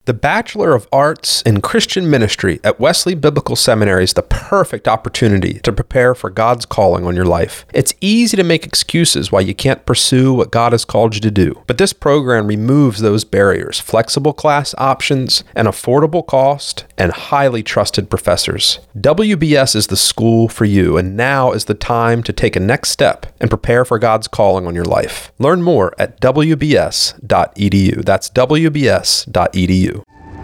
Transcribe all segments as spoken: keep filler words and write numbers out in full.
The Bachelor of Arts in Christian Ministry at Wesley Biblical Seminary is the perfect opportunity to prepare for God's calling on your life. It's easy to make excuses why you can't pursue what God has called you to do, but this program removes those barriers, flexible class options, an affordable cost, and highly trusted professors. W B S is the school for you, and now is the time to take a next step and prepare for God's calling on your life. Learn more at w b s dot e d u. That's w b s dot e d u.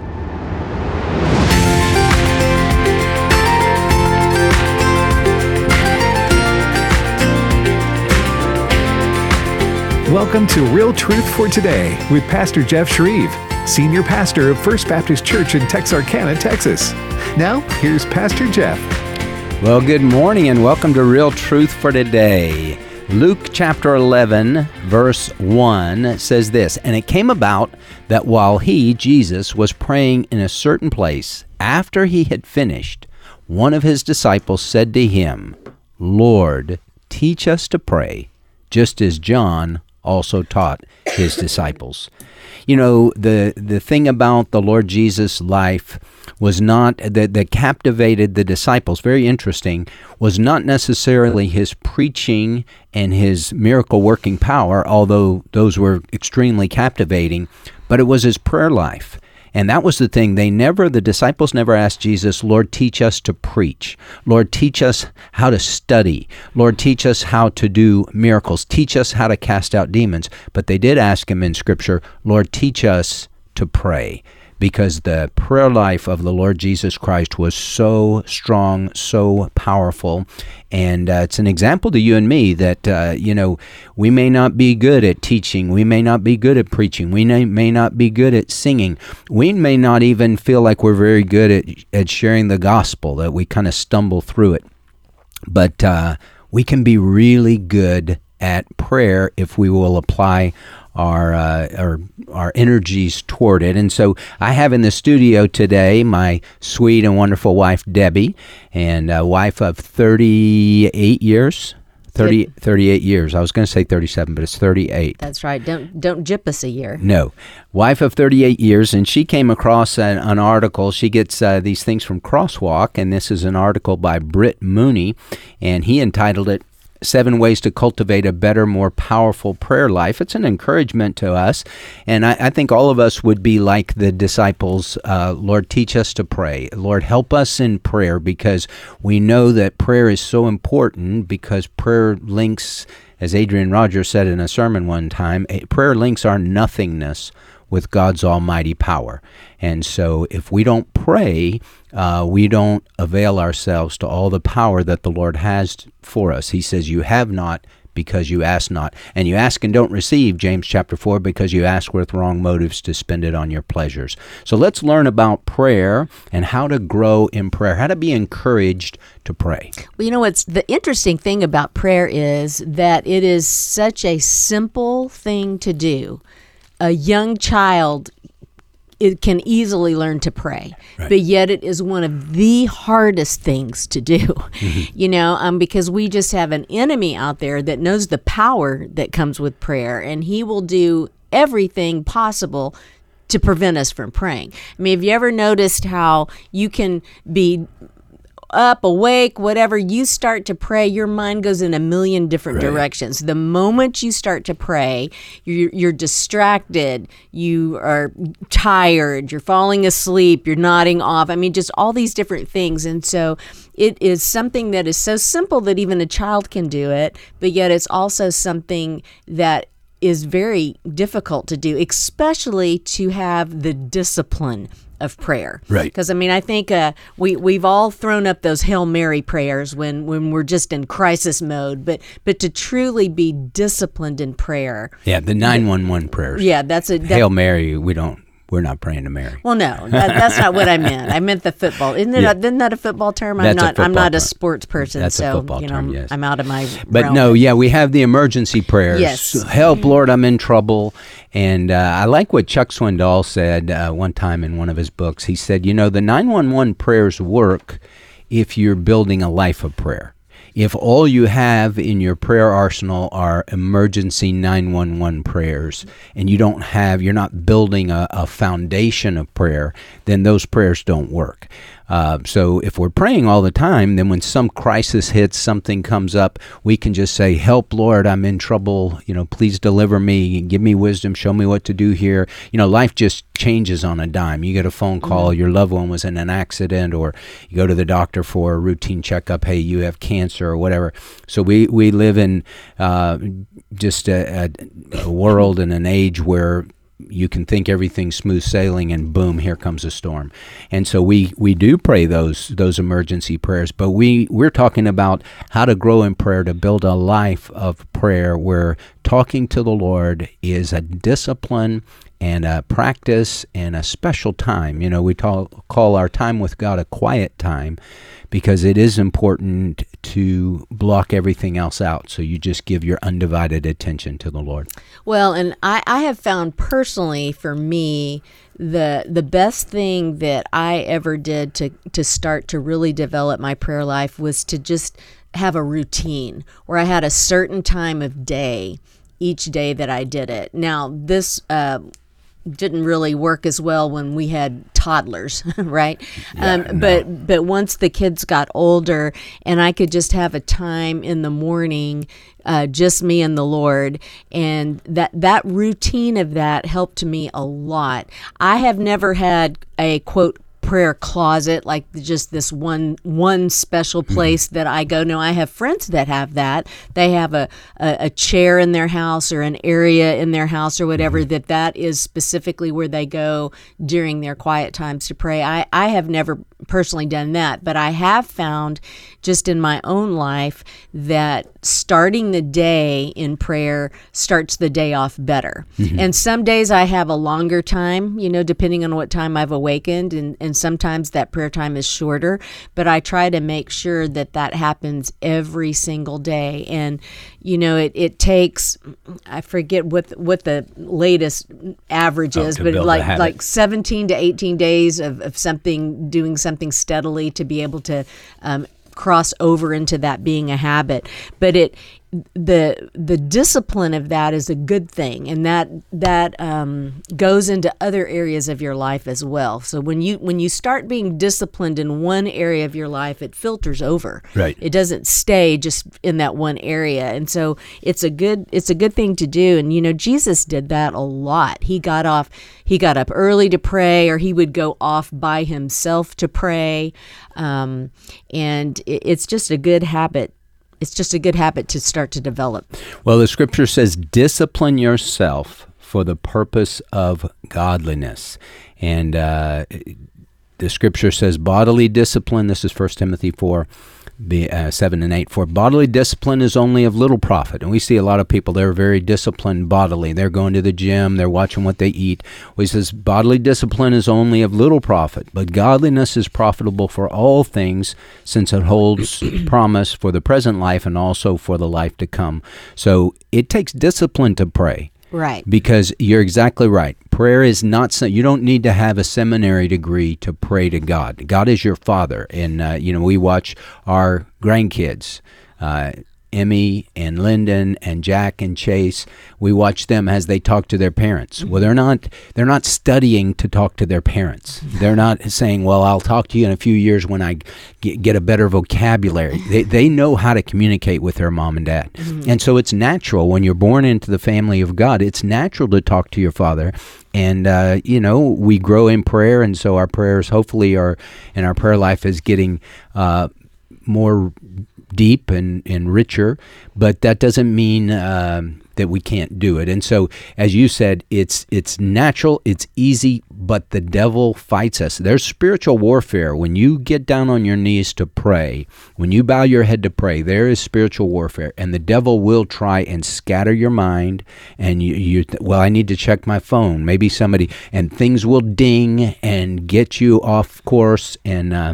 Welcome to Real Truth for Today with Pastor Jeff Shreve, Senior Pastor of First Baptist Church in Texarkana, Texas. Now, here's Pastor Jeff. Well, good morning and welcome to Real Truth for Today. Luke chapter eleven, verse one says this, "And it came about that while he, Jesus, was praying in a certain place, after he had finished, one of his disciples said to him, 'Lord, teach us to pray, just as John also taught his disciples.'" You know, the the thing about the Lord Jesus' life was not, that, that captivated the disciples, very interesting, was not necessarily his preaching and his miracle-working power, although those were extremely captivating, but it was his prayer life. And that was the thing. They never, the disciples never asked Jesus, "Lord, teach us to preach. Lord, teach us how to study. Lord, teach us how to do miracles. Teach us how to cast out demons." But they did ask him in Scripture, "Lord, teach us to pray." Because the prayer life of the Lord Jesus Christ was so strong, so powerful. And uh, it's an example to you and me that, uh, you know, we may not be good at teaching. We may not be good at preaching. We may, may not be good at singing. We may not even feel like we're very good at, at sharing the gospel, that we kind of stumble through it. But uh, we can be really good at prayer if we will apply our, uh, our our energies toward it. And so I have in the studio today my sweet and wonderful wife, Debbie, and a wife of thirty-eight years. thirty, thirty-eight years. I was going to say thirty-seven, but it's thirty-eight. That's right. Don't don't jip us a year. No. Wife of thirty-eight years, and she came across an, an article. She gets uh, these things from Crosswalk, and this is an article by Britt Mooney, and he entitled it, Seven Ways to Cultivate a Better, More Powerful Prayer Life. It's an encouragement to us, and I, I think all of us would be like the disciples. Uh, Lord, teach us to pray. Lord, help us in prayer, because we know that prayer is so important, because prayer links, as Adrian Rogers said in a sermon one time, prayer links our nothingness with God's almighty power. And so if we don't pray, uh, we don't avail ourselves to all the power that the Lord has for us. He says, "You have not because you ask not. And you ask and don't receive," James chapter four, "because you ask with wrong motives to spend it on your pleasures." So let's learn about prayer and how to grow in prayer, how to be encouraged to pray. Well, you know what's the interesting thing about prayer is that it is such a simple thing to do. A young child, it can easily learn to pray, right, but yet it is one of the hardest things to do, mm-hmm. you know, um, because we just have an enemy out there that knows the power that comes with prayer, and he will do everything possible to prevent us from praying. I mean, have you ever noticed how you can be up, awake, whatever, you start to pray, your mind goes in a million different right. directions. The moment you start to pray, you're, you're distracted, you are tired, you're falling asleep, you're nodding off. I mean, just all these different things. And so it is something that is so simple that even a child can do it, but yet it's also something that is very difficult to do, especially to have the discipline of prayer. Right. Because, I mean, I think uh, we, we've all thrown up those Hail Mary prayers when, when we're just in crisis mode, but but to truly be disciplined in prayer. Yeah, the nine one one prayers. Yeah, that's a... That, Hail Mary, we don't, we're not praying to Mary. Well, no, that, that's not what I meant. I meant the football. Isn't, it, yeah. isn't that a football term? I'm That's not. a I'm not a term. sports person, That's so a football you know, term, I'm, yes. I'm out of my. But realm. no, yeah, we have the emergency prayers. Yes. Help, Lord, I'm in trouble. And uh, I like what Chuck Swindoll said uh, one time in one of his books. He said, you know, the nine one one prayers work if you're building a life of prayer. If all you have in your prayer arsenal are emergency nine one one prayers, and you don't have, you're not building a, a foundation of prayer, then those prayers don't work. Uh, so if we're praying all the time, then when some crisis hits, something comes up, we can just say, help, Lord, I'm in trouble. You know, please deliver me, give me wisdom, show me what to do here. You know, life just changes on a dime. You get a phone call, mm-hmm. your loved one was in an accident, or you go to the doctor for a routine checkup, hey, you have cancer or whatever. So we, we live in uh, just a, a, a world and an age where you can think everything's smooth sailing, and boom, here comes a storm. And so we, we do pray those those emergency prayers, but we, we're talking about how to grow in prayer, to build a life of prayer where talking to the Lord is a discipline and a practice and a special time. You know, we talk, call our time with God a quiet time, because it is important to block everything else out. So you just give your undivided attention to the Lord. Well, and I, I have found personally for me, the the best thing that I ever did to, to start to really develop my prayer life was to just have a routine where I had a certain time of day each day that I did it. Now, this uh, didn't really work as well when we had toddlers, right? Yeah, um, no. But but once the kids got older, and I could just have a time in the morning, uh, just me and the Lord, and that that routine of that helped me a lot. I have never had a quote prayer closet, like just this one one special place mm-hmm. that I go. No, I have friends that have that. They have a, a, a chair in their house or an area in their house or whatever, mm-hmm. that that is specifically where they go during their quiet times to pray. I, I have never personally done that, but I have found just in my own life that starting the day in prayer starts the day off better. Mm-hmm. And some days I have a longer time, you know, depending on what time I've awakened, and, and sometimes that prayer time is shorter, but I try to make sure that that happens every single day. And, you know, it, it takes, I forget what what the latest average oh, is, but like like seventeen to eighteen days of, of something, doing something steadily to be able to um, cross over into that being a habit. But it the the discipline of that is a good thing, and that that um, goes into other areas of your life as well. So when you when you start being disciplined in one area of your life, it filters over. Right. It doesn't stay just in that one area, and so it's a good it's a good thing to do. And you know, Jesus did that a lot. He got off he got up early to pray, or he would go off by himself to pray, um, and it, it's just a good habit. It's just a good habit to start to develop. Well, the scripture says, discipline yourself for the purpose of godliness. And uh, the scripture says bodily discipline. This is First Timothy four, uh, seven and eight. For bodily discipline is only of little profit. And we see a lot of people, they're very disciplined bodily. They're going to the gym. They're watching what they eat. Well, he says bodily discipline is only of little profit, but godliness is profitable for all things, since it holds promise for the present life and also for the life to come. So it takes discipline to pray. Right. Because you're exactly right. Prayer is not, so, you don't need to have a seminary degree to pray to God. God is your Father. And, uh, you know, we watch our grandkids, uh, Emmy and Lyndon and Jack and Chase. We watch them as they talk to their parents. Well, they're not they're not studying to talk to their parents. They're not saying, well, I'll talk to you in a few years when I get, get a better vocabulary. They they know how to communicate with their mom and dad. Mm-hmm. And so it's natural when you're born into the family of God. It's natural to talk to your father. And, uh, you know, we grow in prayer, and so our prayers hopefully are, and our prayer life is getting uh, more deep and, and richer, but that doesn't mean um, that we can't do it. And so, as you said, it's it's natural, it's easy, but the devil fights us. There's spiritual warfare. When you get down on your knees to pray, when you bow your head to pray, there is spiritual warfare, and the devil will try and scatter your mind, and you, you well, I need to check my phone, maybe somebody, and things will ding and get you off course, and uh,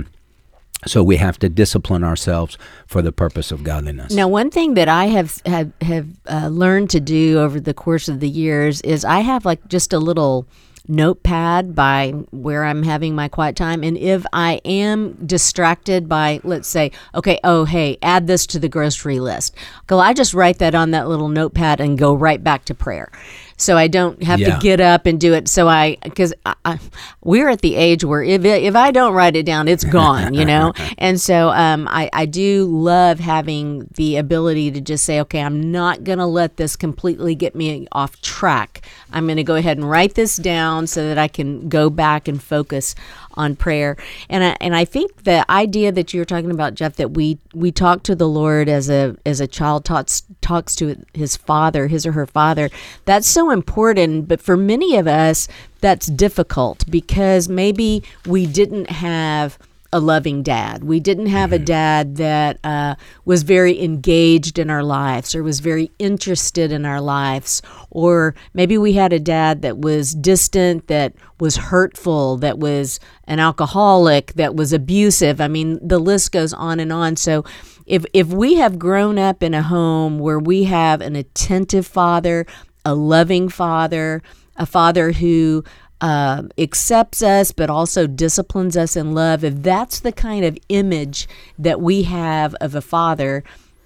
so we have to discipline ourselves for the purpose of godliness. Now, one thing that I have have, have uh, learned to do over the course of the years is I have like just a little notepad by where I'm having my quiet time. And if I am distracted by, let's say, okay, oh, hey, add this to the grocery list. Well, I just write that on that little notepad and go right back to prayer. So I don't have Yeah. to get up and do it. So I, because I, I, we're at the age where if if I don't write it down, it's gone, you know. And so um, I I do love having the ability to just say, okay, I'm not gonna let this completely get me off track. I'm gonna go ahead and write this down so that I can go back and focus on prayer. And I, and I think the idea that you're talking about, Jeff, that we we talk to the Lord as a as a child talks talks to his father, his or her father. That's so important. But for many of us, that's difficult because maybe we didn't have a loving dad. We didn't have a dad that uh, was very engaged in our lives or was very interested in our lives. Or maybe we had a dad that was distant, that was hurtful, that was an alcoholic, that was abusive. I mean, the list goes on and on. So if if we have grown up in a home where we have an attentive father, a loving father, a father who Uh, accepts us, but also disciplines us in love, if that's the kind of image that we have of a father,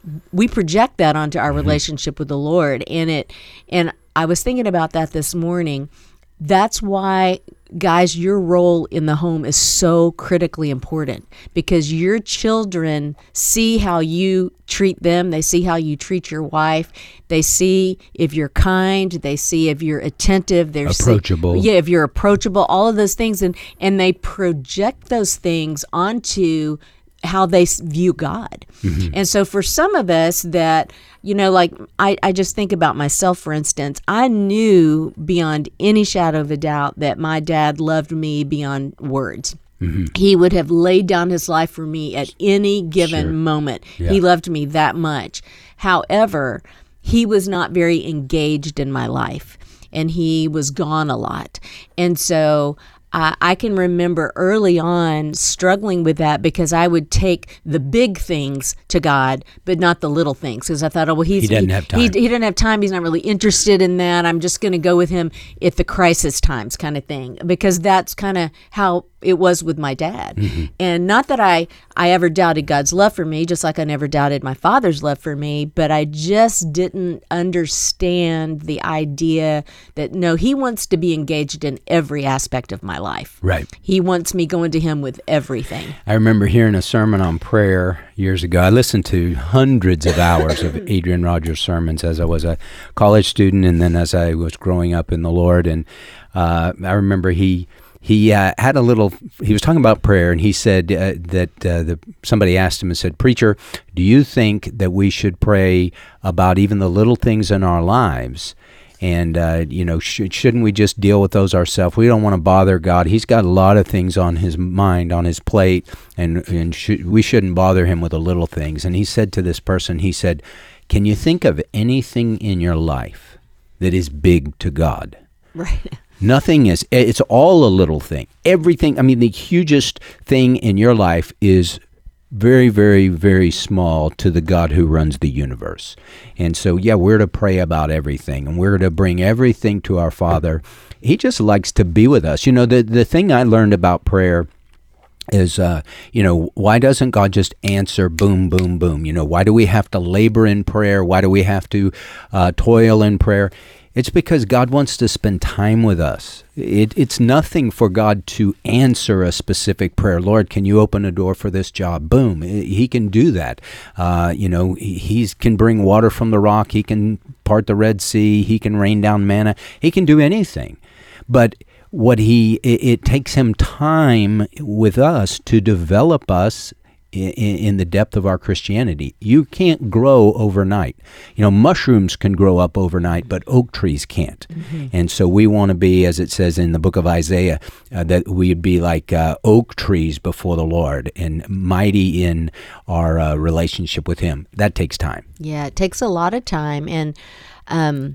we project that onto our relationship with the Lord. And it, and I was thinking about that this morning. That's why, guys, your role in the home is so critically important, because your children see how you treat them. They see how you treat your wife. They see if you're kind. They see if you're attentive. They're Approachable. See, yeah, if you're approachable, all of those things. And, and they project those things onto how they s- view God. Mm-hmm. And so for some of us that, you know, like I, I just think about myself, for instance, I knew beyond any shadow of a doubt that my dad loved me beyond words. Mm-hmm. He would have laid down his life for me at any given Sure. moment. Yeah. He loved me that much. However, he was not very engaged in my life, and he was gone a lot. And so Uh, I can remember early on struggling with that because I would take the big things to God, but not the little things. Because I thought, oh, well, he's, He doesn't have time. He, he doesn't have time. He's not really interested in that. I'm just going to go with him at the crisis times kind of thing. Because that's kind of how it was with my dad. Mm-hmm. And not that I, I ever doubted God's love for me, just like I never doubted my father's love for me, but I just didn't understand the idea that, no, he wants to be engaged in every aspect of my life. Right. He wants me going to him with everything. I remember hearing a sermon on prayer years ago. I listened to hundreds of hours of Adrian Rogers' sermons as I was a college student and then as I was growing up in the Lord. And uh, I remember he he uh, had a little, he was talking about prayer, and he said uh, that uh, the somebody asked him and said, "Preacher, do you think that we should pray about even the little things in our lives? And, uh, you know, sh- shouldn't we just deal with those ourselves? We don't want to bother God. He's got a lot of things on his mind, on his plate, and, and sh- we shouldn't bother him with the little things." And he said to this person, he said, "Can you think of anything in your life that is big to God?" Right. Nothing is. It's all a little thing. Everything, I mean, the hugest thing in your life is very, very, very small to the God who runs the universe. And so, yeah, we're to pray about everything, and we're to bring everything to our Father. He just likes to be with us. You know, the, the thing I learned about prayer is, uh, you know, why doesn't God just answer boom, boom, boom? You know, why do we have to labor in prayer? Why do we have to uh, toil in prayer? It's because God wants to spend time with us. It, it's nothing for God to answer a specific prayer. Lord, can you open a door for this job? Boom. He can do that. Uh, you know, he can bring water from the rock. He can part the Red Sea. He can rain down manna. He can do anything. But what he, it, it takes him time with us to develop us In, in the depth of our Christianity. You can't grow overnight. You know, mushrooms can grow up overnight, but oak trees can't. Mm-hmm. And so we want to be, as it says in the book of Isaiah, uh, that we'd be like uh, oak trees before the Lord and mighty in our uh, relationship with him. That takes time. Yeah, it takes a lot of time. And um,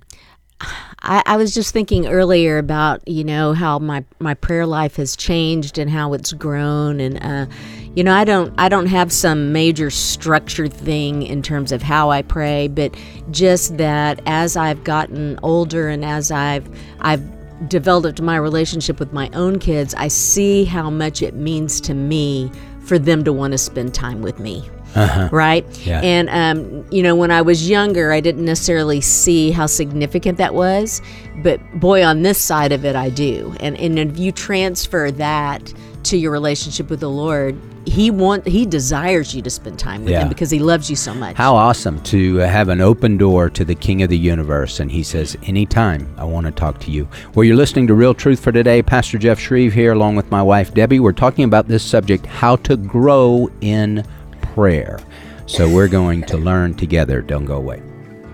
I, I was just thinking earlier about, you know, how my, my prayer life has changed and how it's grown. And, uh, you know, I don't I don't have some major structured thing in terms of how I pray, but just that as I've gotten older and as I've I've developed my relationship with my own kids, I see how much it means to me for them to want to spend time with me. Uh-huh. Right? Yeah. And, um, you know, when I was younger, I didn't necessarily see how significant that was. But boy, on this side of it, I do. And, and if you transfer that to your relationship with the Lord, He want He desires you to spend time with Yeah. Him because He loves you so much. How awesome to have an open door to the King of the universe. And he says, anytime I want to talk to you. Well, you're listening to Real Truth for Today. Pastor Jeff Shreve here along with my wife, Debbie. We're talking about this subject, how to grow in prayer. So we're going to learn together. Don't go away.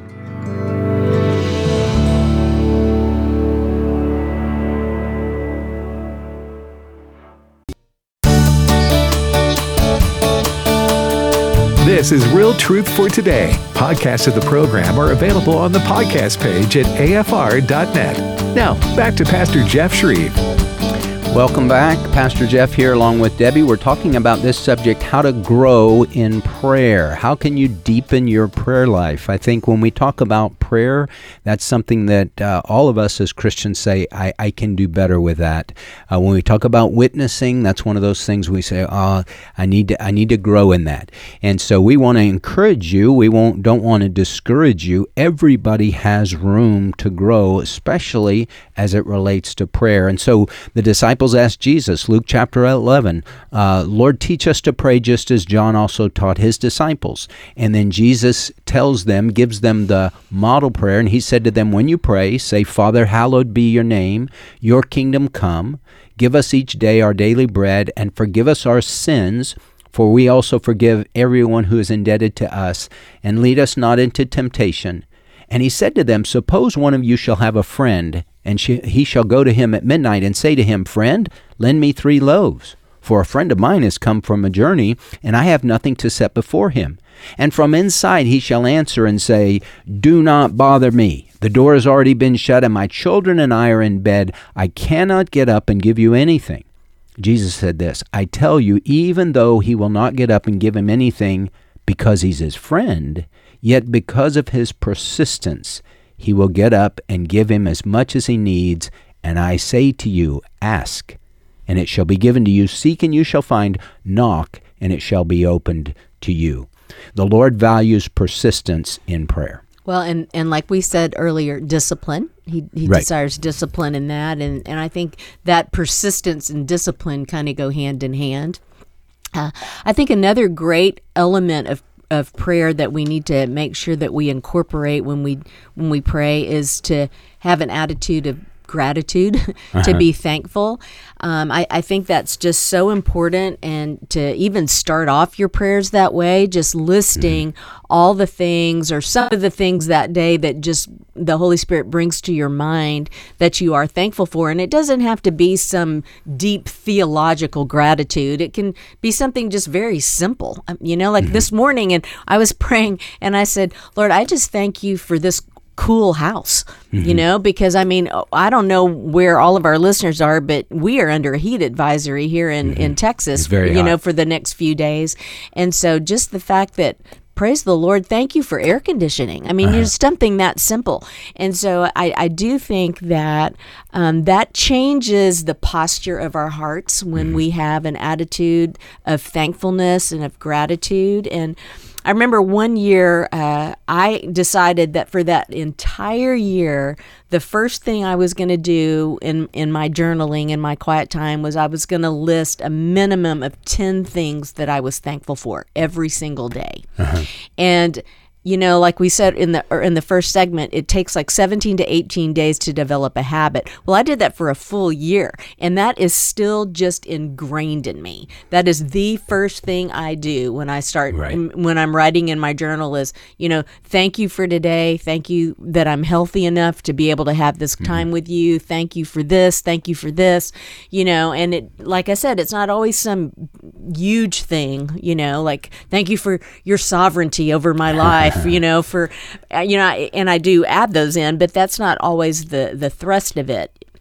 This is Real Truth for Today. Podcasts of the program are available on the podcast page at A F R dot net. Now, back to Pastor Jeff Shreve. Welcome back. Pastor Jeff here along with Debbie. We're talking about this subject, how to grow in prayer. How can you deepen your prayer life? I think when we talk about prayer, that's something that uh, all of us as Christians say, I, I can do better with that. Uh, when we talk about witnessing, that's one of those things we say, oh, I need to I need to grow in that. And so we want to encourage you. We won't don't want to discourage you. Everybody has room to grow, especially as it relates to prayer. And so the disciples asked Jesus, Luke chapter eleven, uh, Lord, teach us to pray just as John also taught his disciples. And then Jesus tells them, gives them the model prayer, and he said to them, when you pray, say, Father, hallowed be your name, your kingdom come, give us each day our daily bread, and forgive us our sins, for we also forgive everyone who is indebted to us, and lead us not into temptation. And he said to them, suppose one of you shall have a friend, and she, he shall go to him at midnight and say to him, Friend, lend me three loaves. For a friend of mine has come from a journey, and I have nothing to set before him. And from inside he shall answer and say, Do not bother me. The door has already been shut, and my children and I are in bed. I cannot get up and give you anything. Jesus said this, I tell you, even though he will not get up and give him anything because he's his friend, yet because of his persistence, he will get up and give him as much as he needs. And I say to you, ask, and it shall be given to you. Seek, and you shall find. Knock, and it shall be opened to you. The Lord values persistence in prayer. Well, and, and like we said earlier, discipline. He he Right. desires discipline in that. And, and I think that persistence and discipline kind of go hand in hand. Uh, I think another great element of of prayer that we need to make sure that we incorporate when we when we pray is to have an attitude of gratitude, uh-huh. to be thankful. Um, I, I think that's just so important, and to even start off your prayers that way, just listing mm-hmm. all the things or some of the things that day that just the Holy Spirit brings to your mind that you are thankful for. And it doesn't have to be some deep theological gratitude. It can be something just very simple. You know, like mm-hmm. this morning, and I was praying and I said, Lord, I just thank you for this cool house, mm-hmm. you know, because I mean, I don't know where all of our listeners are, but we are under a heat advisory here in, mm-hmm. in Texas, it's very you hot. know, for the next few days. And so just the fact that, praise the Lord, thank you for air conditioning. I mean, uh-huh. it's something that simple. And so I, I do think that um, that changes the posture of our hearts when mm-hmm. we have an attitude of thankfulness and of gratitude. And I remember one year uh, I decided that for that entire year, the first thing I was going to do in, in my journaling, in my quiet time, was I was going to list a minimum of ten things that I was thankful for every single day. Uh-huh. And you know, like we said in the or in the first segment, it takes like seventeen to eighteen days to develop a habit. Well, I did that for a full year, and that is still just ingrained in me. That is the first thing I do when I start, right. when I'm writing in my journal is, you know, thank you for today. Thank you that I'm healthy enough to be able to have this time mm-hmm. with you. Thank you for this. Thank you for this, you know, and it, like I said, it's not always some huge thing, you know, like thank you for your sovereignty over my life. you know, for, you know, and I do add those in, but that's not always the, the thrust of it.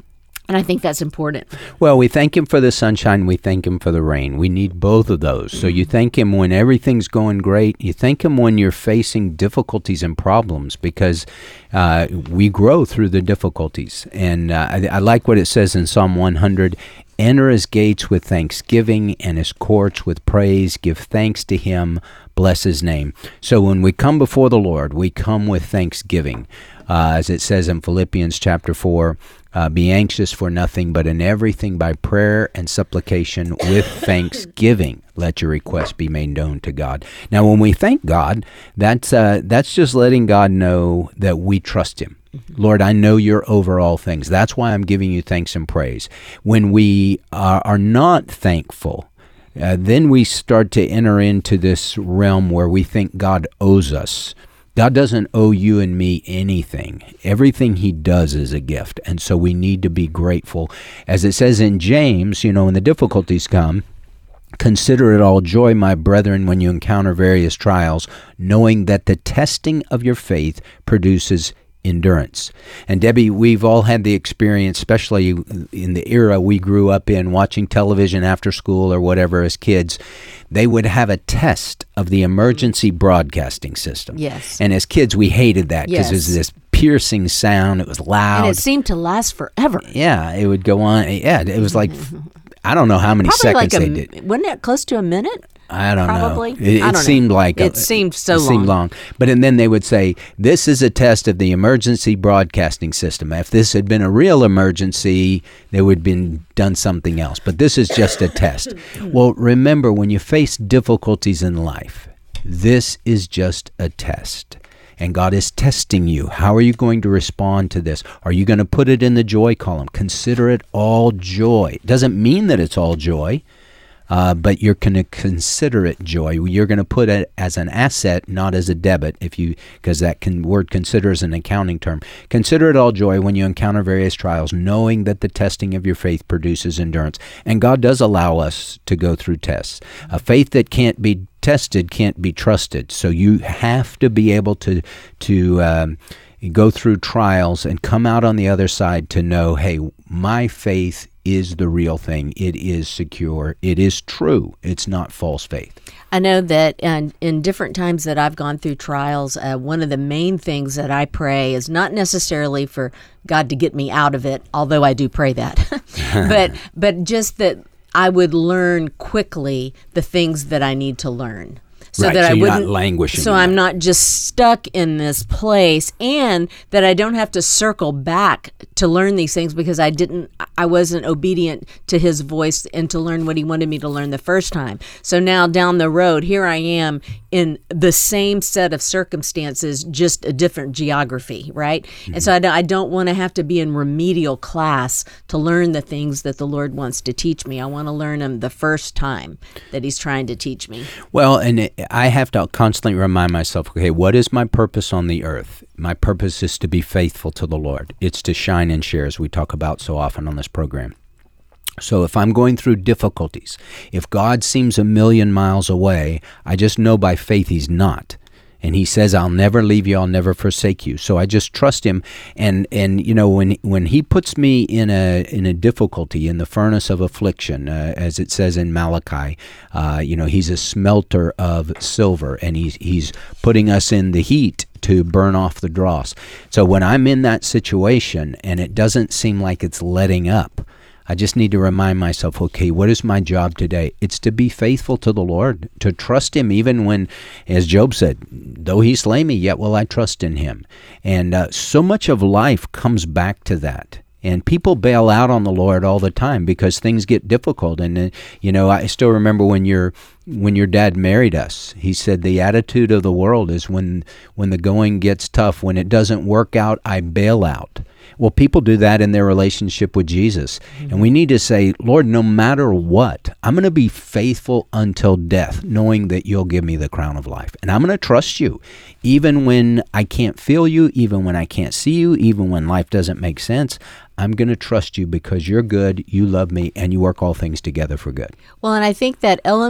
And I think that's important. Well, we thank him for the sunshine. We thank him for the rain. We need both of those. So you thank him when everything's going great. You thank him when you're facing difficulties and problems, because uh, we grow through the difficulties. And uh, I, I like what it says in Psalm one hundred. Enter his gates with thanksgiving and his courts with praise. Give thanks to him. Bless his name. So when we come before the Lord, we come with thanksgiving. Uh, as it says in Philippians chapter four, uh, be anxious for nothing, but in everything by prayer and supplication with thanksgiving, let your requests be made known to God. Now, when we thank God, that's uh, that's just letting God know that we trust him. Lord, I know you're over all things. That's why I'm giving you thanks and praise. When we are, are not thankful, uh, then we start to enter into this realm where we think God owes us. God doesn't owe you and me anything. Everything he does is a gift. And so we need to be grateful. As it says in James, you know, when the difficulties come, consider it all joy, my brethren, when you encounter various trials, knowing that the testing of your faith produces endurance. And Debbie, we've all had the experience, especially in the era we grew up in, watching television after school or whatever as kids. They would have a test of the emergency broadcasting system. Yes. And as kids, we hated that because Yes. it was this piercing sound. It was loud. And it seemed to last forever. Yeah, it would go on. Yeah, it was like, I don't know how many Probably seconds like a, they did. Wasn't it close to a minute? I don't Probably. know. It, I it don't seemed know. like It seemed so it seemed long. But and then they would say, "This is a test of the emergency broadcasting system. If this had been a real emergency, they would have been done something else. But this is just a test." Well, remember, when you face difficulties in life, this is just a test. And God is testing you. How are you going to respond to this? Are you going to put it in the joy column? Consider it all joy. It doesn't mean that it's all joy. Uh, but you're going to consider it joy. You're going to put it as an asset, not as a debit, if you, because that can, word consider is an accounting term. Consider it all joy when you encounter various trials, knowing that the testing of your faith produces endurance. And God does allow us to go through tests. A faith that can't be tested can't be trusted. So you have to be able to to um, go through trials and come out on the other side to know, hey, my faith is the real thing. It is secure. It is true. It's not false faith. I know that and in different times that I've gone through trials, uh, one of the main things that I pray is not necessarily for God to get me out of it, although I do pray that, but but just that I would learn quickly the things that I need to learn. So right, that so I you're wouldn't, not languishing. So I'm not just stuck in this place, and that I don't have to circle back to learn these things because I didn't, I wasn't obedient to his voice and to learn what he wanted me to learn the first time. So now down the road, here I am in the same set of circumstances, just a different geography, right? Mm-hmm. And so I don't, I don't want to have to be in remedial class to learn the things that the Lord wants to teach me. I want to learn them the first time that he's trying to teach me. Well, and it, I have to constantly remind myself, okay, what is my purpose on the earth? My purpose is to be faithful to the Lord. It's to shine and share, as we talk about so often on this program. So if I'm going through difficulties, if God seems a million miles away, I just know by faith he's not. And he says, I'll never leave you, I'll never forsake you. So I just trust him. And, and you know, when when he puts me in a in a difficulty, in the furnace of affliction, uh, as it says in Malachi, uh, you know, he's a smelter of silver, and he's, he's putting us in the heat to burn off the dross. So when I'm in that situation and it doesn't seem like it's letting up, I just need to remind myself, okay, what is my job today? It's to be faithful to the Lord, to trust him even when, as Job said, though he slay me, yet will I trust in him. And uh, so much of life comes back to that. And people bail out on the Lord all the time because things get difficult. And, uh, you know, I still remember when your when your dad married us, he said the attitude of the world is when when the going gets tough, when it doesn't work out, I bail out. Well, people do that in their relationship with Jesus. Mm-hmm. And we need to say, Lord, no matter what, I'm going to be faithful until death, knowing that you'll give me the crown of life. And I'm going to trust you, even when I can't feel you, even when I can't see you, even when life doesn't make sense. I'm going to trust you because you're good, you love me, and you work all things together for good. Well, and I think that element of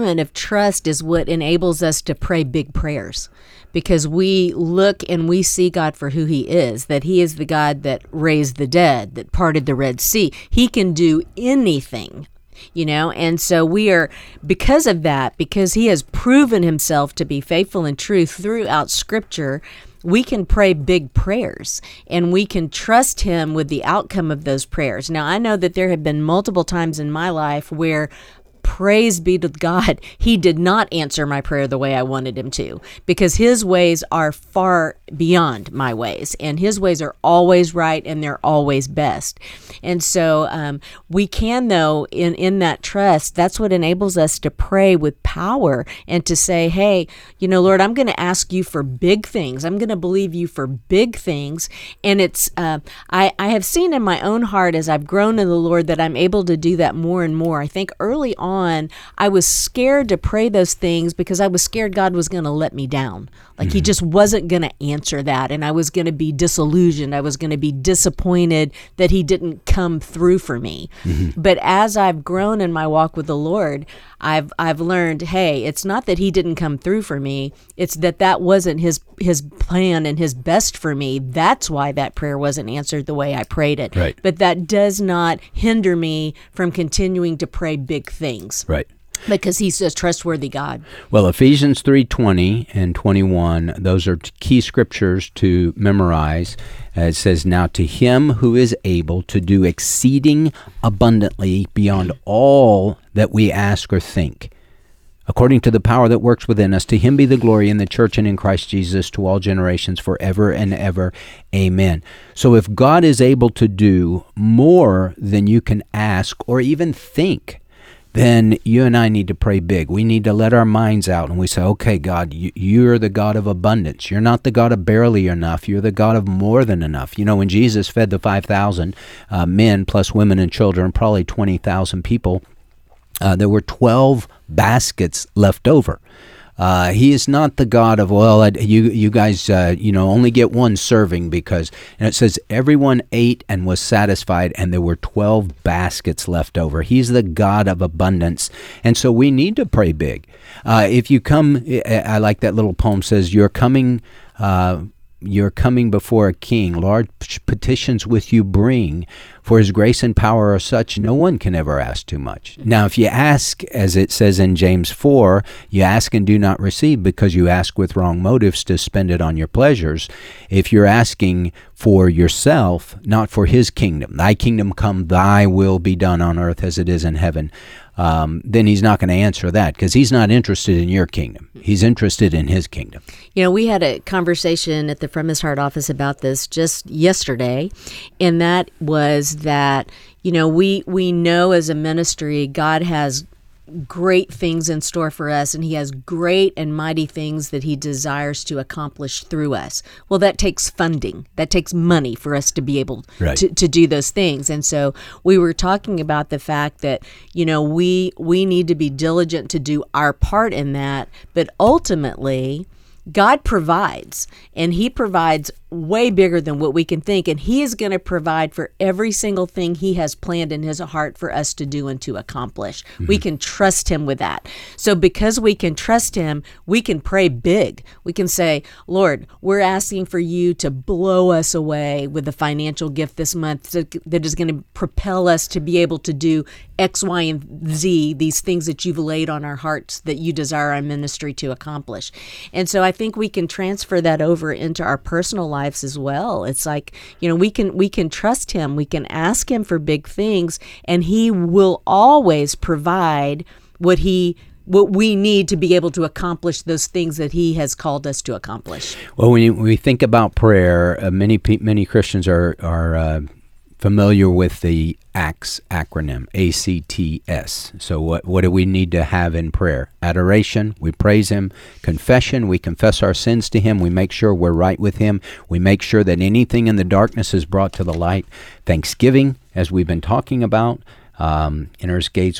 trust is what enables us to pray big prayers, because we look and we see God for who he is, that he is the God that raised the dead, that parted the Red Sea. He can do anything. You know, and so we are, because of that, because he has proven himself to be faithful and true throughout Scripture, we can pray big prayers and we can trust him with the outcome of those prayers. Now, I know that there have been multiple times in my life where, praise be to God, he did not answer my prayer the way I wanted him to, because his ways are far beyond my ways, and his ways are always right and they're always best. And so um, we can, though, in, in that trust, that's what enables us to pray with power and to say, hey, you know, Lord, I'm going to ask you for big things. I'm going to believe you for big things. And it's, uh, I, I have seen in my own heart as I've grown in the Lord that I'm able to do that more and more. I think early on, On, I was scared to pray those things because I was scared God was going to let me down. Like mm-hmm. he just wasn't going to answer that, and I was going to be disillusioned. I was going to be disappointed that he didn't come through for me. Mm-hmm. But as I've grown in my walk with the Lord, I've I've learned, hey, it's not that he didn't come through for me. It's that that wasn't his his plan and his best for me. That's why that prayer wasn't answered the way I prayed it. Right. But that does not hinder me from continuing to pray big things. Right. Because he's a trustworthy God. Well, Ephesians three twenty and twenty-one, those are key scriptures to memorize. Uh, it says, now to him who is able to do exceeding abundantly beyond all that we ask or think, according to the power that works within us, to him be the glory in the church and in Christ Jesus to all generations forever and ever. Amen. So if God is able to do more than you can ask or even think, then you and I need to pray big. We need to let our minds out and we say, okay, God, you, you're the God of abundance. You're not the God of barely enough. You're the God of more than enough. You know, when Jesus fed the five thousand uh, men plus women and children, probably twenty thousand people, uh, there were twelve baskets left over. Uh, he is not the God of, well, I, you you guys, uh, you know, only get one serving because, and it says everyone ate and was satisfied and there were twelve baskets left over. He's the God of abundance. And so we need to pray big. Uh, if you come, I like that little poem says, you're coming, uh, you're coming before a king, large petitions with you bring, for his grace and power are such, no one can ever ask too much. Now, if you ask, as it says in James four, you ask and do not receive because you ask with wrong motives to spend it on your pleasures. If you're asking for yourself, not for his kingdom, thy kingdom come, thy will be done on earth as it is in heaven, Um, then he's not going to answer that because he's not interested in your kingdom. He's interested in his kingdom. You know, we had a conversation at the From His Heart office about this just yesterday, and that was that, you know, we, we know as a ministry, God has great things in store for us, and he has great and mighty things that he desires to accomplish through us. Well, that takes funding. That takes money for us to be able right. to, to do those things. And so we were talking about the fact that, you know, we we need to be diligent to do our part in that, but ultimately God provides, and he provides way bigger than what we can think, and he is going to provide for every single thing he has planned in his heart for us to do and to accomplish. Mm-hmm. We can trust him with that. So because we can trust him, we can pray big. We can say, Lord, we're asking for you to blow us away with a financial gift this month that is going to propel us to be able to do X, Y, and Z, these things that you've laid on our hearts that you desire our ministry to accomplish. And so I think we can transfer that over into our personal lives as well. It's like, you know, we can we can trust him. We can ask him for big things, and he will always provide what he what we need to be able to accomplish those things that he has called us to accomplish. Well, when, you, when we think about prayer, uh, many many Christians are are uh, familiar with the ACTS acronym, A C T S. So what what do we need to have in prayer? Adoration, we praise him. Confession, we confess our sins to him. We make sure we're right with him. We make sure that anything in the darkness is brought to the light. Thanksgiving, as we've been talking about, um, enters gates with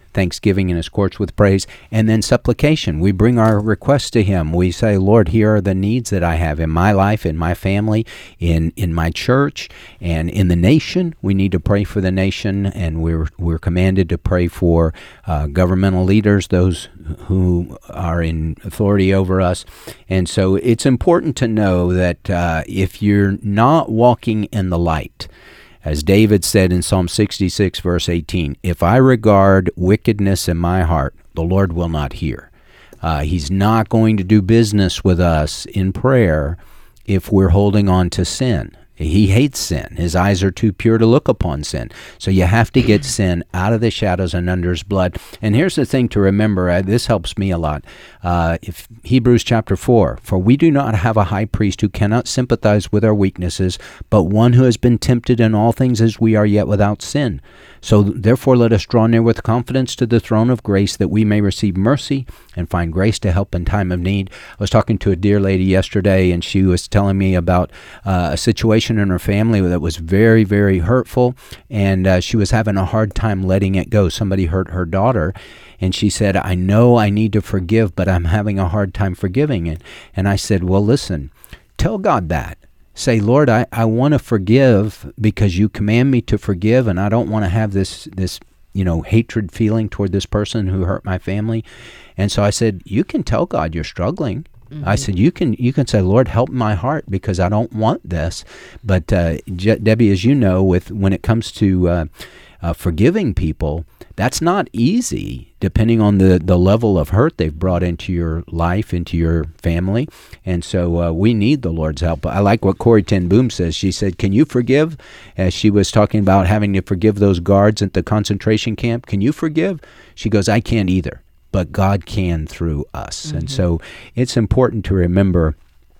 thanksgiving in his courts with praise, and then supplication. We bring our requests to him. We say, Lord, here are the needs that I have in my life, in my family, in in my church, and in the nation. We need to pray for the nation, and we're we're commanded to pray for uh, governmental leaders, those who are in authority over us. And so it's important to know that uh, if you're not walking in the light, as David said in Psalm sixty-six, verse eighteen, if I regard wickedness in my heart, the Lord will not hear. Uh, he's not going to do business with us in prayer if we're holding on to sin. He hates sin. His eyes are too pure to look upon sin. So you have to get sin out of the shadows and under his blood. And here's the thing to remember. Uh, this helps me a lot. Uh, if Hebrews chapter four, for we do not have a high priest who cannot sympathize with our weaknesses, but one who has been tempted in all things as we are, yet without sin. So therefore let us draw near with confidence to the throne of grace, that we may receive mercy and find grace to help in time of need. I was talking to a dear lady yesterday, and she was telling me about uh, a situation in her family that was very, very hurtful, and uh, she was having a hard time letting it go. Somebody hurt her daughter, and she said, I know I need to forgive, but I'm having a hard time forgiving it. And I said, well, listen, tell God that. Say, Lord, I, I want to forgive because you command me to forgive, and I don't want to have this, this you know, hatred feeling toward this person who hurt my family. And so I said, you can tell God you're struggling. Mm-hmm. I said, you can you can say, Lord, help my heart because I don't want this. But uh, Je- Debbie, as you know, with when it comes to uh, uh, forgiving people, that's not easy, depending on the, the level of hurt they've brought into your life, into your family. And so uh, we need the Lord's help. I like what Corrie ten Boom says. She said, can you forgive? As she was talking about having to forgive those guards at the concentration camp. Can you forgive? She goes, I can't either, but God can through us. Mm-hmm. And so it's important to remember,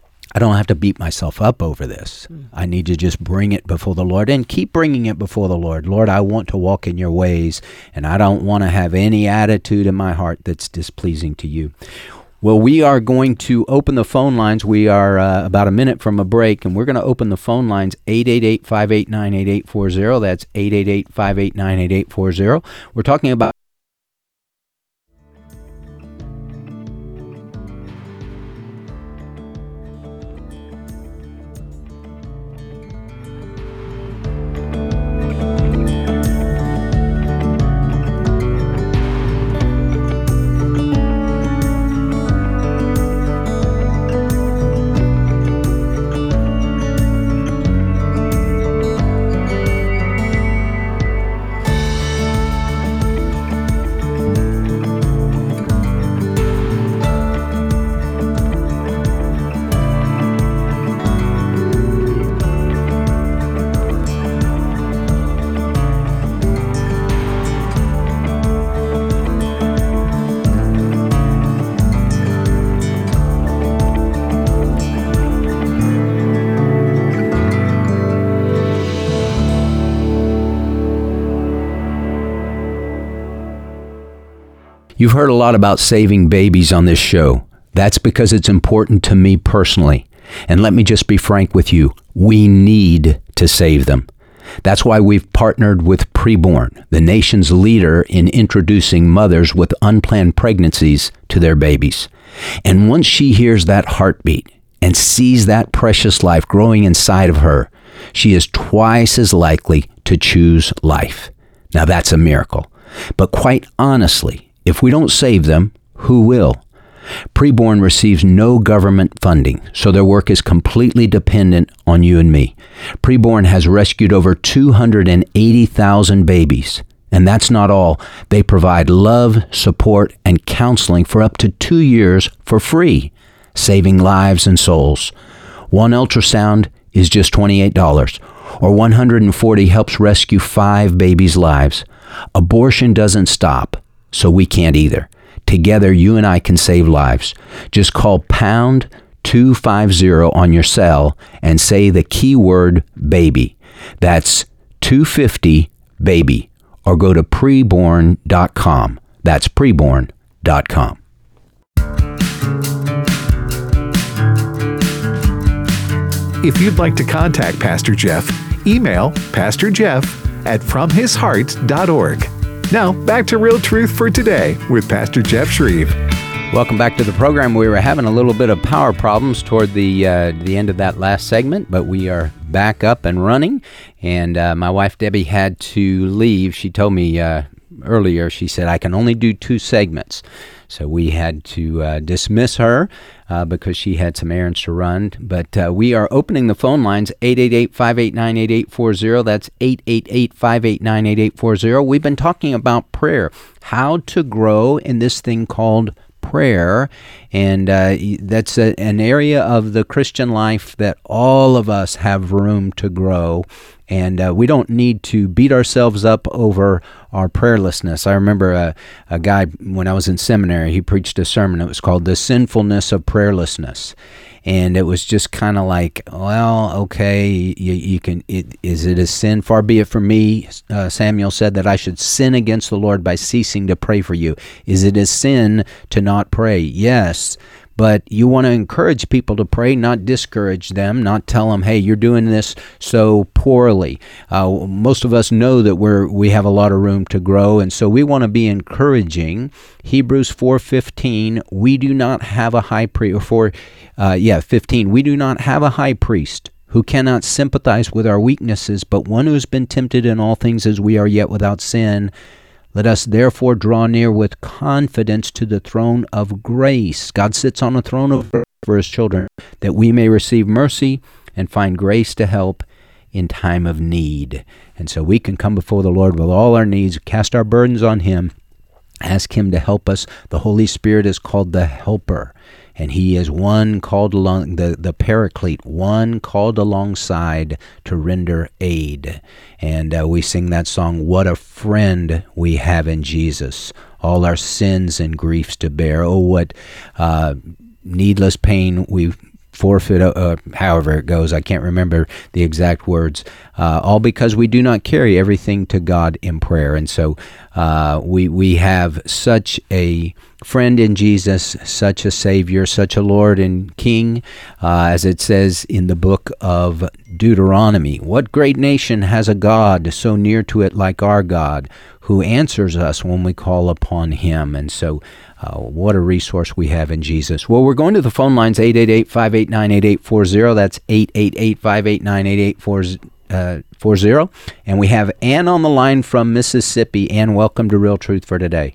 I don't have to beat myself up over this. Mm. I need to just bring it before the Lord and keep bringing it before the Lord. Lord, I want to walk in your ways, and I don't want to have any attitude in my heart that's displeasing to you. Well, we are going to open the phone lines. We are uh, about a minute from a break, and we're going to open the phone lines, eight eight eight, five eight nine, eight eight four zero. That's eight eight eight, five eight nine, eight eight four zero. We're talking about You've heard a lot about saving babies on this show. That's because it's important to me personally. And let me just be frank with you. We need to save them. That's why we've partnered with Preborn, the nation's leader in introducing mothers with unplanned pregnancies to their babies. And once she hears that heartbeat and sees that precious life growing inside of her, she is twice as likely to choose life. Now that's a miracle. But quite honestly, if we don't save them, who will? Preborn receives no government funding, so their work is completely dependent on you and me. Preborn has rescued over two hundred eighty thousand babies. And that's not all. They provide love, support, and counseling for up to two years for free, saving lives and souls. One ultrasound is just twenty-eight dollars, or one hundred forty helps rescue five babies' lives. Abortion doesn't stop, so we can't either. Together, you and I can save lives. Just call pound two fifty on your cell and say the keyword baby. That's two fifty baby. Or go to preborn dot com. That's preborn dot com. If you'd like to contact Pastor Jeff, email Pastor Jeff at from his heart dot org. Now, back to Real Truth for Today with Pastor Jeff Shreve. Welcome back to the program. We were having a little bit of power problems toward the uh, the end of that last segment, but we are back up and running. And uh, my wife Debbie had to leave. She told me uh, earlier, she said, I can only do two segments. So we had to uh, dismiss her uh, because she had some errands to run. But uh, we are opening the phone lines, eight eight eight, five eight nine, eight eight four zero. That's eight eight eight, five eight nine, eight eight four zero. We've been talking about prayer, how to grow in this thing called prayer, and uh, that's a, an area of the Christian life that all of us have room to grow, and uh, we don't need to beat ourselves up over our prayerlessness. I remember a, a guy, when I was in seminary, he preached a sermon. It was called The Sinfulness of Prayerlessness. And it was just kind of like, well, okay, you, you can. It, is it a sin? Far be it from me, uh, Samuel said, that I should sin against the Lord by ceasing to pray for you. Is it a sin to not pray? Yes. But you want to encourage people to pray, not discourage them, not tell them, hey, you're doing this so poorly. Uh, most of us know that we're we have a lot of room to grow, and so we want to be encouraging. Hebrews four fifteen, we do not have a high priest, or four, uh, yeah, fifteen, we do not have a high priest who cannot sympathize with our weaknesses, but one who has been tempted in all things as we are, yet without sin. Let us therefore draw near with confidence to the throne of grace. God sits on a throne of grace for his children, that we may receive mercy and find grace to help in time of need. And so we can come before the Lord with all our needs, cast our burdens on him, ask him to help us. The Holy Spirit is called the Helper, and he is one called along, the, the Paraclete, one called alongside to render aid. And uh, we sing that song, What a Friend We Have in Jesus, all our sins and griefs to bear. Oh, what uh, needless pain we forfeit, uh, however it goes. I can't remember the exact words, uh, all because we do not carry everything to God in prayer. And so uh, we we have such a friend in Jesus, such a Savior, such a Lord and King, uh, as it says in the book of Deuteronomy. What great nation has a God so near to it like our God, who answers us when we call upon him? And so uh, what a resource we have in Jesus. Well, we're going to the phone lines, eight eight eight, five eight nine, eight eight four zero. That's eight eight eight, five eight nine, eight eight four zero. And we have Ann on the line from Mississippi. Ann, welcome to Real Truth for Today.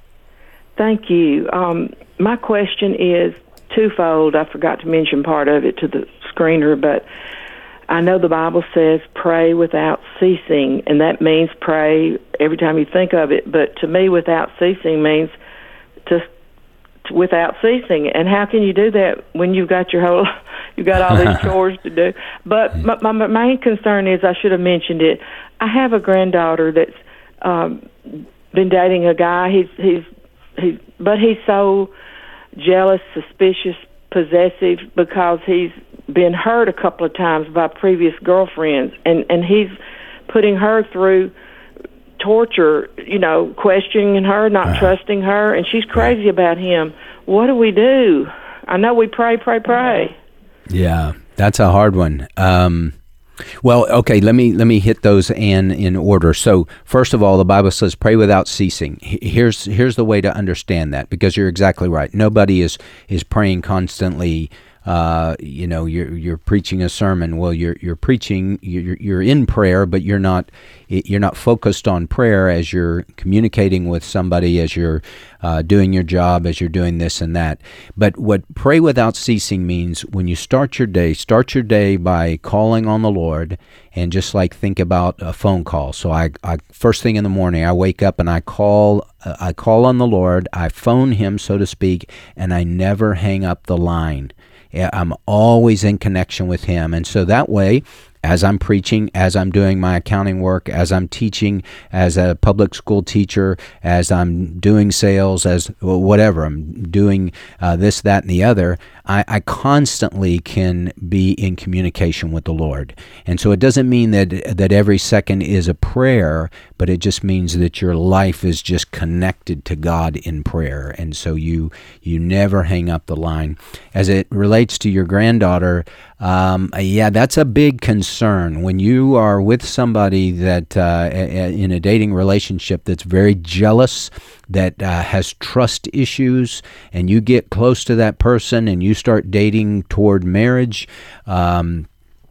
Thank you. Um, my question is twofold. I forgot to mention part of it to the screener, but I know the Bible says pray without ceasing, and that means pray every time you think of it. But to me, without ceasing means just without ceasing. And how can you do that when you've got your whole, you've got all these chores to do? But my, my main concern is, I should have mentioned it, I have a granddaughter that's um, been dating a guy. He's he's He, but he's so jealous, suspicious, possessive, because he's been hurt a couple of times by previous girlfriends, and, and he's putting her through torture, you know, questioning her, not uh-huh. trusting her, and she's crazy about him. What do we do? I know we pray, pray, pray. Yeah, that's a hard one. Um Well, okay, let me let me hit those, Ann, in order. So, first of all, the Bible says pray without ceasing. Here's here's the way to understand that, because you're exactly right. Nobody is is praying constantly. Uh, you know, you're you're preaching a sermon. Well, you're you're preaching. You're you're in prayer, but you're not you're not focused on prayer as you're communicating with somebody, as you're uh, doing your job, as you're doing this and that. But what pray without ceasing means, when you start your day, start your day by calling on the Lord, and just like think about a phone call. So I, I first thing in the morning, I wake up and I call uh, I call on the Lord. I phone him, so to speak, and I never hang up the line. I'm always in connection with him. And so that way, as I'm preaching, as I'm doing my accounting work, as I'm teaching as a public school teacher, as I'm doing sales, as whatever, I'm doing uh, this, that, and the other, I, I constantly can be in communication with the Lord. And so it doesn't mean that that every second is a prayer, but it just means that your life is just connected to God in prayer. And so you you never hang up the line. As it relates to your granddaughter, um, yeah, that's a big concern. When you are with somebody that uh, in a dating relationship that's very jealous, that uh, has trust issues, and you get close to that person and you start dating toward marriage, um,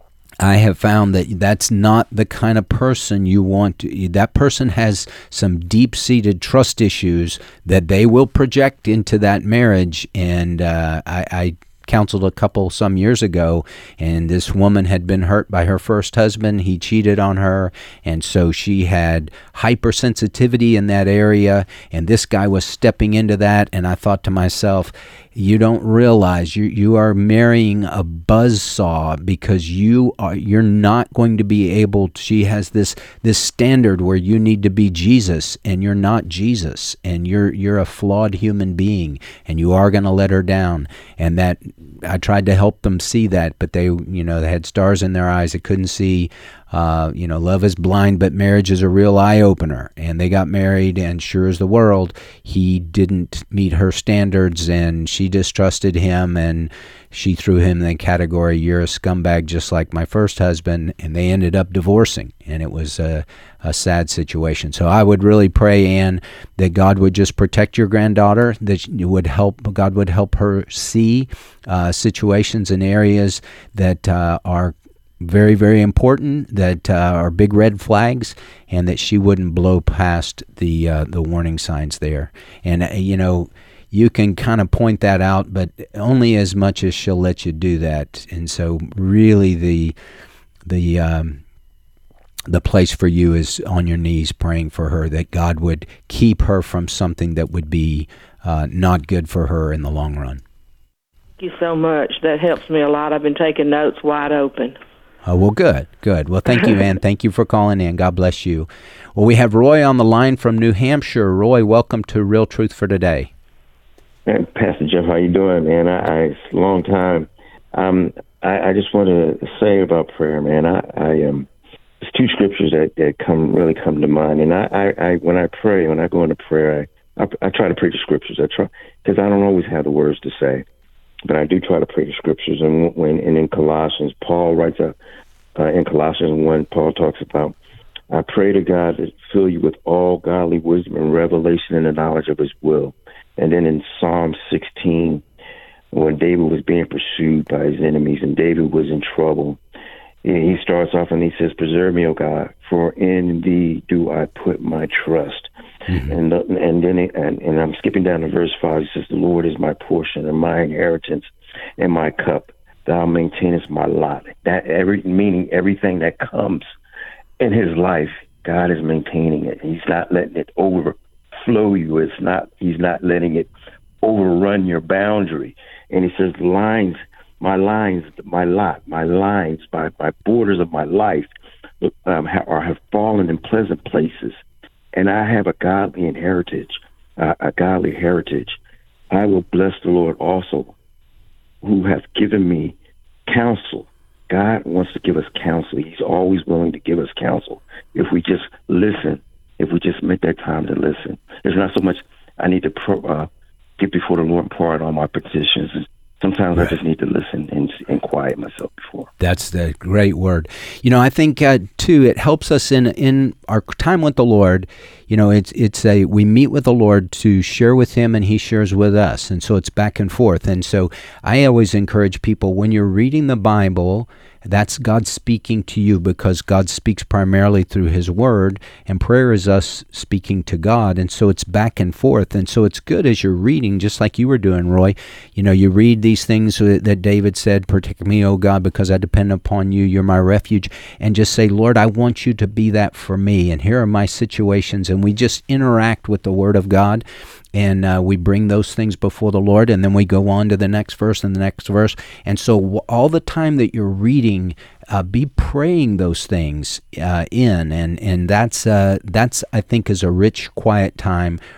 I have found that that's not the kind of person you want to. That person has some deep-seated trust issues that they will project into that marriage. And uh, I, I counseled a couple some years ago, and this woman had been hurt by her first husband. He cheated on her, and so she had hypersensitivity in that area, and this guy was stepping into that. And I thought to myself, you don't realize you you are marrying a buzzsaw, because you are you're not going to be able to, she has this this standard where you need to be Jesus, and you're not Jesus, and you're you're a flawed human being, and you are going to let her down. And that I tried to help them see that, but they you know they had stars in their eyes. They couldn't see. Uh, you know, love is blind, but marriage is a real eye-opener. And they got married, and sure as the world, he didn't meet her standards, and she distrusted him, and she threw him in the category, you're a scumbag just like my first husband, and they ended up divorcing, and it was a, a sad situation. So I would really pray, Ann, that God would just protect your granddaughter, that you would help, God would help her see uh, situations and areas that uh, are very, very important, that uh, are big red flags, and that she wouldn't blow past the uh, the warning signs there. And, uh, you know, you can kind of point that out, but only as much as she'll let you do that. And so really the the um, the place for you is on your knees praying for her, that God would keep her from something that would be uh, not good for her in the long run. Thank you so much. That helps me a lot. I've been taking notes wide open. Oh, well, good, good. Well, thank you, Ann. Thank you for calling in. God bless you. Well, we have Roy on the line from New Hampshire. Roy, welcome to Real Truth for Today. Hey, Pastor Jeff, how you doing, man? I, I it's a long time. Um, I, I just want to say about prayer, man. I, I um, there's two scriptures that, that come really come to mind, and I, I, I when I pray, when I go into prayer, I, I, I try to pray the scriptures. I try because I don't always have the words to say. But I do try to pray the scriptures. And when and in Colossians, Paul writes a, uh, in Colossians one, Paul talks about, I pray to God to fill you with all godly wisdom and revelation and the knowledge of his will. And then in Psalm sixteen, when David was being pursued by his enemies and David was in trouble, he starts off and he says, preserve me, O God, for in thee do I put my trust. Mm-hmm. And and then it, and, and I'm skipping down to verse five. It says, the Lord is my portion and my inheritance and my cup. Thou maintainest my lot. That every meaning everything that comes in his life, God is maintaining it. He's not letting it overflow you. It's not. He's not letting it overrun your boundary. And he says, lines, my lines, my lot, my lines, my, my borders of my life um, have, are, have fallen in pleasant places. And I have a godly heritage, uh, a godly heritage. I will bless the Lord also, who hath given me counsel. God wants to give us counsel. He's always willing to give us counsel if we just listen, if we just make that time to listen. There's not so much I need to pro, uh, get before the Lord and pour out all my petitions. Sometimes right. I just need to listen and, and quiet myself before. That's the great word. You know, I think uh, too, it helps us in in our time with the Lord. You know, it's it's a we meet with the Lord to share with Him, and He shares with us, and so it's back and forth. And so I always encourage people, when you're reading the Bible, that's God speaking to you, because God speaks primarily through His Word, and prayer is us speaking to God, and so it's back and forth. And so it's good as you're reading, just like you were doing, Roy. You know, you read these things that David said, protect me, O God, because I depend upon you. You're my refuge. And just say, Lord, I want you to be that for me, and here are my situations. And we just interact with the Word of God. And uh, we bring those things before the Lord, and then we go on to the next verse and the next verse. And so w- all the time that you're reading, uh, be praying those things uh, in, and and that's uh, that's I think is a rich, quiet time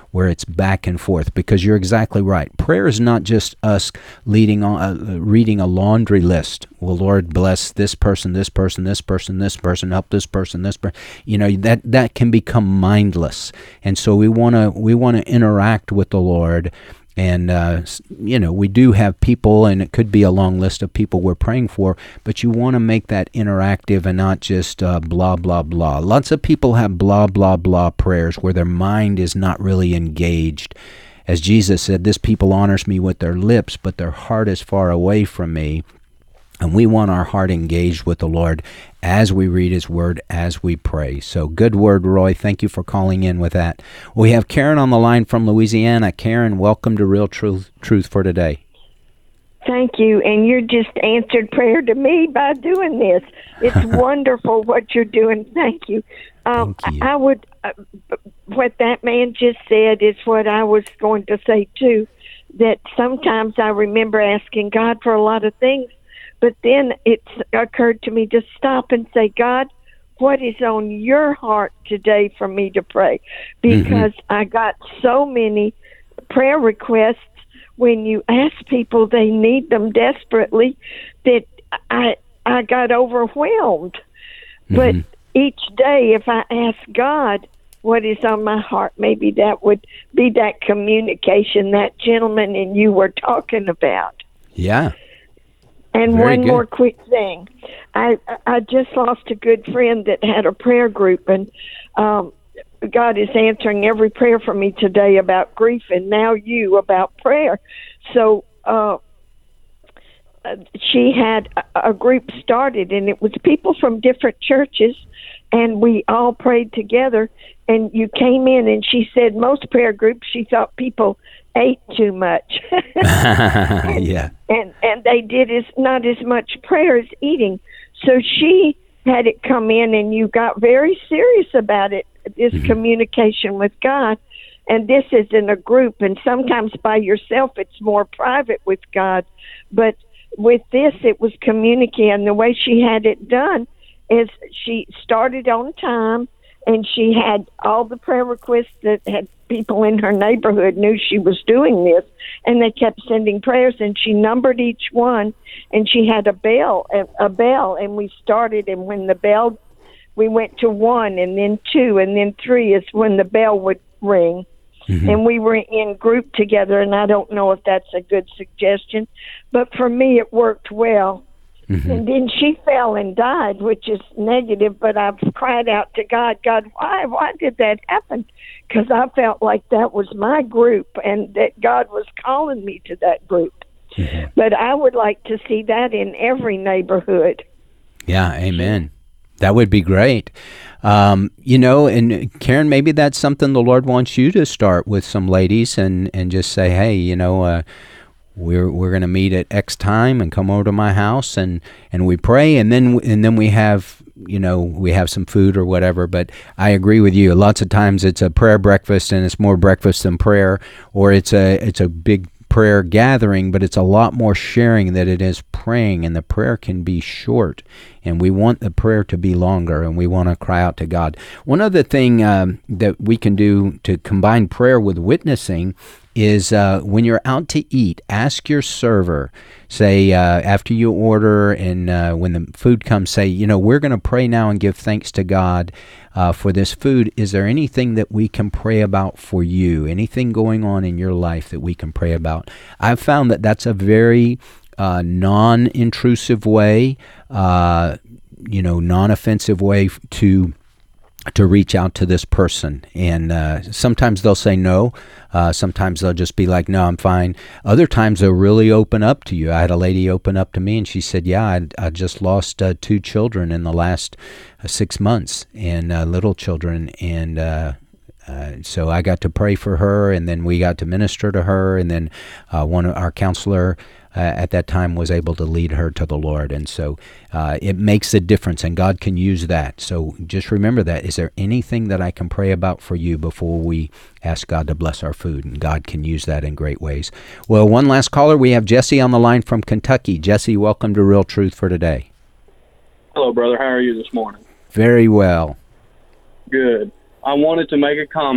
where it's back and forth, because you're exactly right. Prayer is not just us leading on, uh, reading a laundry list. Well, Lord, bless this person, this person, this person, this person, help this person, this person. You know, that that can become mindless. And so we want to we want to interact with the Lord. And, uh, you know, we do have people, and it could be a long list of people we're praying for, but you want to make that interactive and not just uh, blah, blah, blah. Lots of people have blah, blah, blah prayers where their mind is not really engaged. As Jesus said, this people honors me with their lips, but their heart is far away from me. And we want our heart engaged with the Lord as we read His Word, as we pray. So good word, Roy. Thank you for calling in with that. We have Karen on the line from Louisiana. Karen, welcome to Real Truth, Truth for Today. Thank you. And you just answered prayer to me by doing this. It's wonderful what you're doing. Thank you. Um, Thank you. I would, uh, what that man just said is what I was going to say too, that sometimes I remember asking God for a lot of things. But then it occurred to me to stop and say, God, what is on your heart today for me to pray? Because mm-hmm. I got so many prayer requests when you ask people they need them desperately that I I got overwhelmed. Mm-hmm. But each day, if I ask God what is on my heart, maybe that would be that communication that gentleman and you were talking about. Yeah. And Very one good. more quick thing. I I just lost a good friend that had a prayer group, and um, God is answering every prayer for me today about grief, and now you about prayer. So uh, she had a, a group started, and it was people from different churches, and we all prayed together. And you came in, and she said most prayer groups, she thought people ate too much. and, yeah. And and they did as not as much prayer as eating. So she had it come in, and you got very serious about it, this mm-hmm. communication with God. And this is in a group, and sometimes by yourself it's more private with God. But with this, it was communicating. And the way she had it done is she started on time, and she had all the prayer requests that had people in her neighborhood knew she was doing this, and they kept sending prayers, and she numbered each one, and she had a bell, a, a bell, and we started, and when the bell, we went to one, and then two, and then three is when the bell would ring. Mm-hmm. And we were in group together, and I don't know if that's a good suggestion, but for me it worked well. Mm-hmm. And then she fell and died, which is negative, but I've cried out to God, God, why, why did that happen? Because I felt like that was my group and that God was calling me to that group. Mm-hmm. But I would like to see that in every neighborhood. Yeah, amen. That would be great. Um, you know, and Karen, maybe that's something the Lord wants you to start with some ladies and, and just say, hey, you know, uh, We're we're going to meet at X time and come over to my house and, and we pray and then and then we have you know we have some food or whatever. But I agree with you. Lots of times it's a prayer breakfast and it's more breakfast than prayer, or it's a it's a big prayer gathering, but it's a lot more sharing than it is praying, and the prayer can be short, and we want the prayer to be longer, and we want to cry out to God. One other thing um, that we can do to combine prayer with witnessing is uh, when you're out to eat, ask your server, say, uh, after you order and uh, when the food comes, say, you know, we're going to pray now and give thanks to God uh, for this food. Is there anything that we can pray about for you? Anything going on in your life that we can pray about? I've found that that's a very uh, non-intrusive way, uh, you know, non-offensive way to to reach out to this person. And uh, sometimes they'll say no. Uh, sometimes they'll just be like, no, I'm fine. Other times they'll really open up to you. I had a lady open up to me and she said, yeah, I, I just lost uh, two children in the last uh, six months and uh, little children. And uh, uh, so I got to pray for her, and then we got to minister to her. And then uh, one of our counselor Uh, at that time was able to lead her to the Lord. And so uh, it makes a difference, and God can use that. So just remember that. Is there anything that I can pray about for you before we ask God to bless our food? And God can use that in great ways. Well, one last caller. We have Jesse on the line from Kentucky. Jesse, welcome to Real Truth for Today. Hello, brother. How are you this morning? Very well. Good. I wanted to make a comment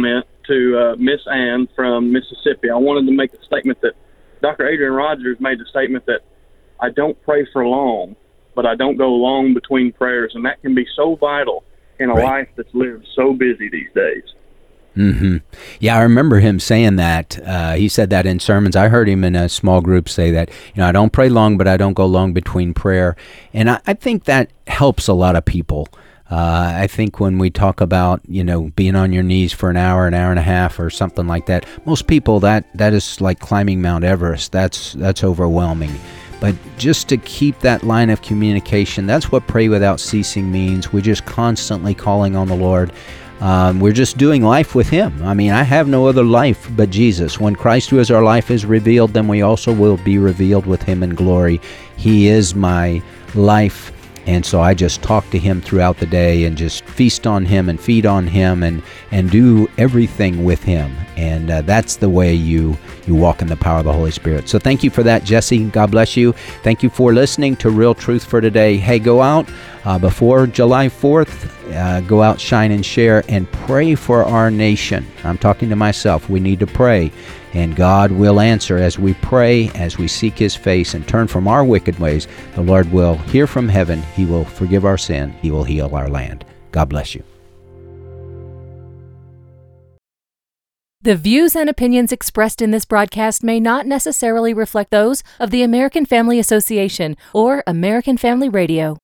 to uh, Miss Ann from Mississippi. I wanted to make a statement that Doctor Adrian Rogers made the statement that I don't pray for long, but I don't go long between prayers, and that can be so vital in a right. life that's lived so busy these days. Mm-hmm. Yeah, I remember him saying that. Uh, he said that in sermons. I heard him in a small group say that, you know, I don't pray long, but I don't go long between prayer. And I, I think that helps a lot of people. Uh, I think when we talk about, you know, being on your knees for an hour, an hour and a half or something like that, most people, that, that is like climbing Mount Everest. That's, that's overwhelming. But just to keep that line of communication, that's what pray without ceasing means. We're just constantly calling on the Lord. Um, we're just doing life with Him. I mean, I have no other life but Jesus. When Christ, who is our life, is revealed, then we also will be revealed with Him in glory. He is my life. And so I just talk to Him throughout the day and just feast on Him and feed on Him and, and do everything with Him. And uh, that's the way you, you walk in the power of the Holy Spirit. So thank you for that, Jesse. God bless you. Thank you for listening to Real Truth for Today. Hey, go out uh, before July fourth. Uh, go out, shine, and share, and pray for our nation. I'm talking to myself. We need to pray. And God will answer as we pray, as we seek His face and turn from our wicked ways. The Lord will hear from heaven. He will forgive our sin. He will heal our land. God bless you. The views and opinions expressed in this broadcast may not necessarily reflect those of the American Family Association or American Family Radio.